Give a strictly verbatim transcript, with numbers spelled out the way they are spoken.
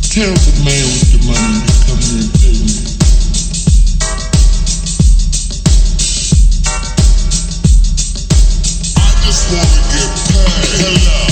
Tell the man with the money to come here and pay me. I just wanna get paid. Hello.